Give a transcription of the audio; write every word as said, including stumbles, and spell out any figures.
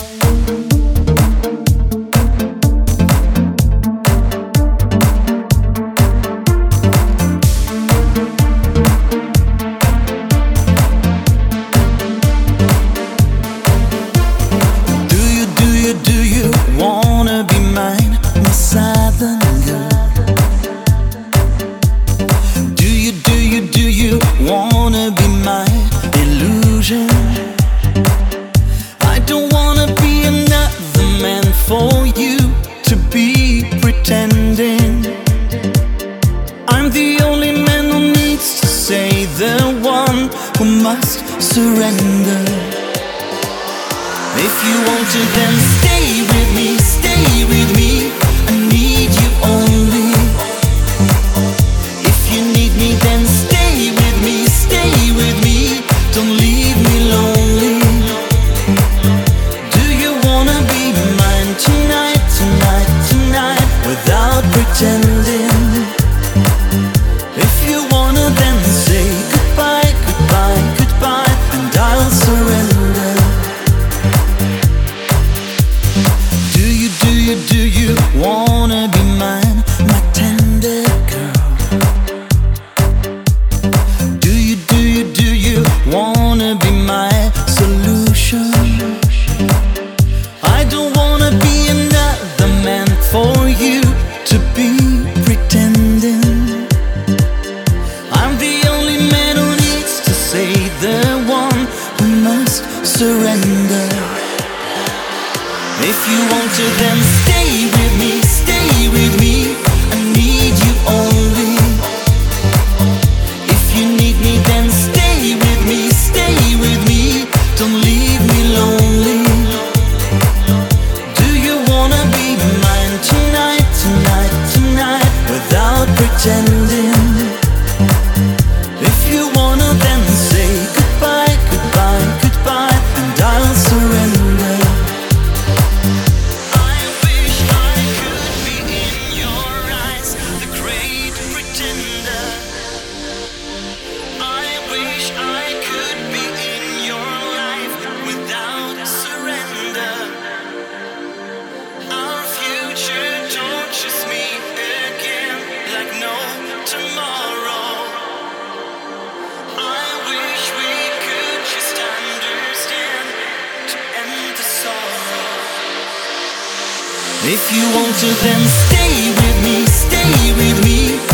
For you to be pretending I'm the only man who needs to say the one who must surrender. If you want to, then stay with me, stay with me. I need you only. If you need me, then stay with me, stay with me. Don't leave me lonely. Do you wanna be mine tonight, tonight, tonight, without pretending? If you wanna, then say goodbye, goodbye, goodbye, and I'll surrender. Do you, do you, do you wanna be mine, my tender girl? Do you, do you, do you wanna be my solution? I don't wanna be another man for you to be pretending. I'm the only man who needs to say the one who must surrender. If you want to, then stay with me, stay with me. I need you only. If you need me, then stay with me, stay with me. Don't leave me lonely. Do you wanna be mine tonight, tonight, tonight, without pretending? If you wanna, then say goodbye, goodbye, goodbye, and I'll surrender. I wish I could be in your eyes, the great pretender. I wish I could be in your life without surrender. Our future tortures me again like no tomorrow. I wish we could just understand to end the sorrow. If you want to, then stay with me, stay with me.